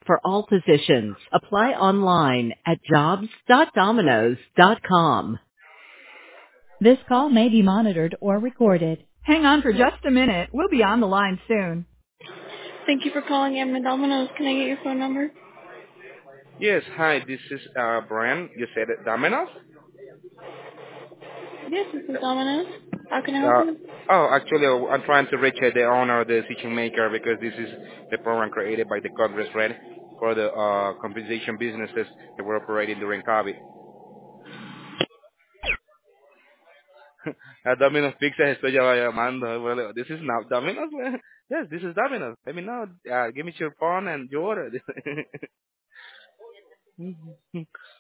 for all positions. Apply online at jobs.dominoes.com. This call may be monitored or recorded. Hang on for just a minute. We'll be on the line soon. Thank you for calling Amna Domino's. Can I get your phone number? Yes, hi, this is Brian. You said it, Domino's? Yes, this is Domino's. How can I help Uh, you? actually, I'm trying to reach the owner, the decision maker, because this is the program created by the Congress, right, for the compensation businesses that were operating during COVID. A Domino's Pizza estoy llamando. Well, this is now Domino's? Yes, this is Domino's. Let me know. Give me your phone and your order.